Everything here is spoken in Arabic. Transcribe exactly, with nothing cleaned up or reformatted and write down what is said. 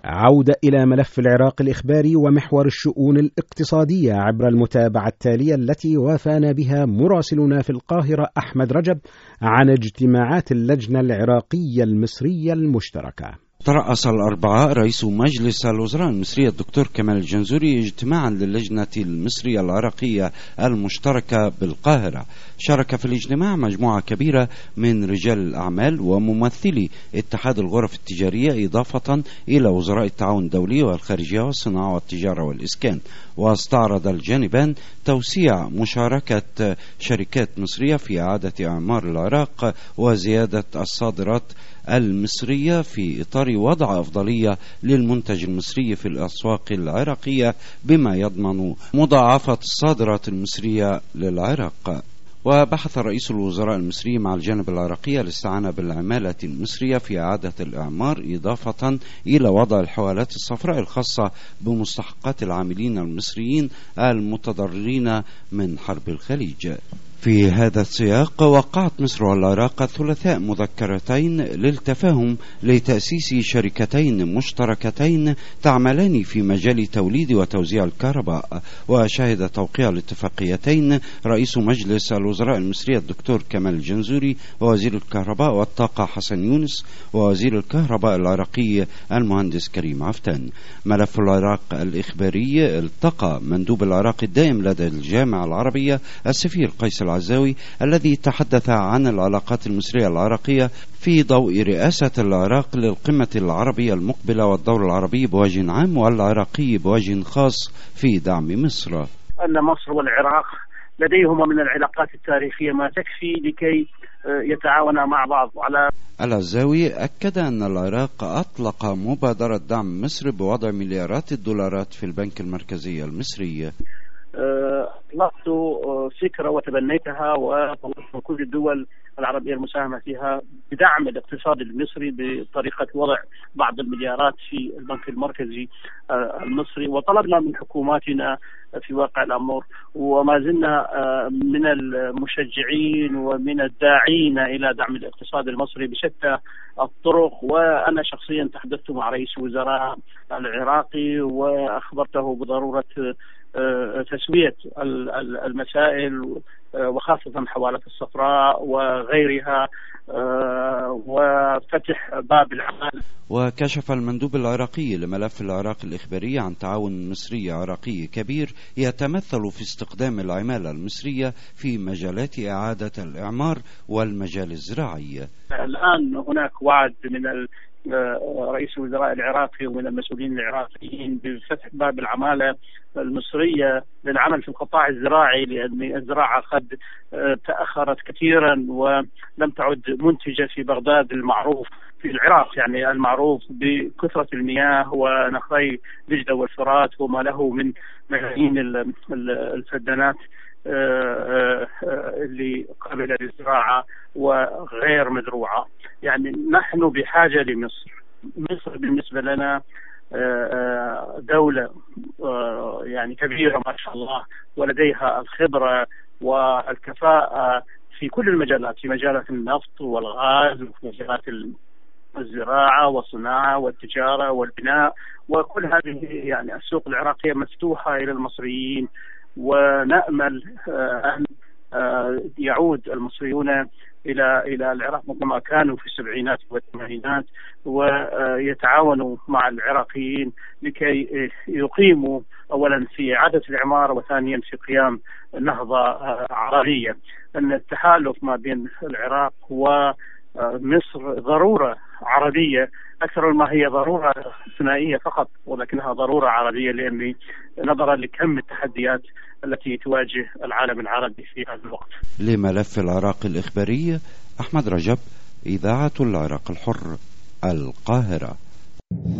عودة إلى ملف العراق الإخباري ومحور الشؤون الاقتصادية عبر المتابعة التالية التي وافانا بها مراسلنا في القاهرة أحمد رجب عن اجتماعات اللجنة العراقية المصرية المشتركة. ترأس الأربعاء رئيس مجلس الوزراء المصري الدكتور كمال الجنزوري اجتماعا للجنة المصرية العراقية المشتركة بالقاهرة. شارك في الاجتماع مجموعة كبيرة من رجال الأعمال وممثلي اتحاد الغرف التجارية، إضافة إلى وزراء التعاون الدولي والخارجية والصناعة والتجارة والإسكان. واستعرض الجانبان توسيع مشاركة شركات مصرية في إعادة إعمار العراق وزيادة الصادرات المصرية في إطار وضع أفضلية للمنتج المصري في الأسواق العراقية بما يضمن مضاعفة الصادرات المصرية للعراق. وبحث رئيس الوزراء المصري مع الجانب العراقي الاستعانة بالعمالة المصرية في إعادة الإعمار، إضافة إلى وضع الحوالات الصفراء الخاصة بمستحقات العاملين المصريين المتضررين من حرب الخليج. في هذا السياق وقعت مصر والعراق الثلاثاء مذكرتين للتفاهم لتأسيس شركتين مشتركتين تعملان في مجال توليد وتوزيع الكهرباء. وشهد توقيع الاتفاقيتين رئيس مجلس الوزراء المصري الدكتور كمال الجنزوري ووزير الكهرباء والطاقة حسن يونس ووزير الكهرباء العراقي المهندس كريم عفتان. ملف العراق الإخباري التقى مندوب العراق الدائم لدى الجامعة العربية السفير قيس العزاوي الذي تحدث عن العلاقات المصرية العراقية في ضوء رئاسة العراق للقمة العربية المقبلة والدور العربي بوجه عام والعراقي بوجه خاص في دعم مصر. أن مصر والعراق لديهما من العلاقات التاريخية ما تكفي لكي يتعاونا مع بعض. على العزاوي أكد أن العراق أطلق مبادرة دعم مصر بوضع مليارات الدولارات في البنك المركزي المصري. أطلقت فكرة وتبنيتها وطلبت من كل الدول العربية المساهمة فيها بدعم الاقتصاد المصري بطريقة وضع بعض المليارات في البنك المركزي المصري، وطلبنا من حكوماتنا في واقع الأمر وما زلنا من المشجعين ومن الداعين إلى دعم الاقتصاد المصري بشتى الطرق. وأنا شخصيا تحدثت مع رئيس الوزراء العراقي وأخبرته بضرورة تسوية المسائل وخاصة حوالة الصفراء وغيرها وفتح باب العمل. وكشف المندوب العراقي لملف العراق الإخباري عن تعاون مصري عراقي كبير يتمثل في استخدام العمالة المصرية في مجالات إعادة الإعمار والمجال الزراعي. الآن هناك وعد من رئيس الوزراء العراقي ومن المسؤولين العراقيين بفتح باب العمالة المصرية للعمل في القطاع الزراعي، لأن الزراعة قد تأخرت كثيرا ولم تعد منتجة في بغداد المعروف في العراق، يعني المعروف بكثرة المياه ونهري دجلة والفرات وما له من ملايين الفدانات اللي قابلة للزراعة وغير مزروعة. يعني نحن بحاجة لمصر. مصر بالنسبة لنا دولة يعني كبيرة ما شاء الله، ولديها الخبرة والكفاءة في كل المجالات، في مجالات النفط والغاز وفي مجالات الزراعة والصناعة والتجارة والبناء، وكل هذه يعني السوق العراقية مفتوحة إلى المصريين. ونأمل أن يعود المصريون إلى إلى العراق مثل ما كانوا في السبعينات والثمانينات ويتعاونوا مع العراقيين لكي يقيموا أولا في إعادة الإعمار وثانيا في قيام نهضة عربية. أن التحالف ما بين العراق ومصر ضرورة عربية أكثر ما هي ضرورة ثنائية فقط، ولكنها ضرورة عربية لأن نظرا لكم التحديات التي تواجه العالم العربي في هذا الوقت. لملف العراق الإخباري أحمد رجب، إذاعة العراق الحر، القاهرة.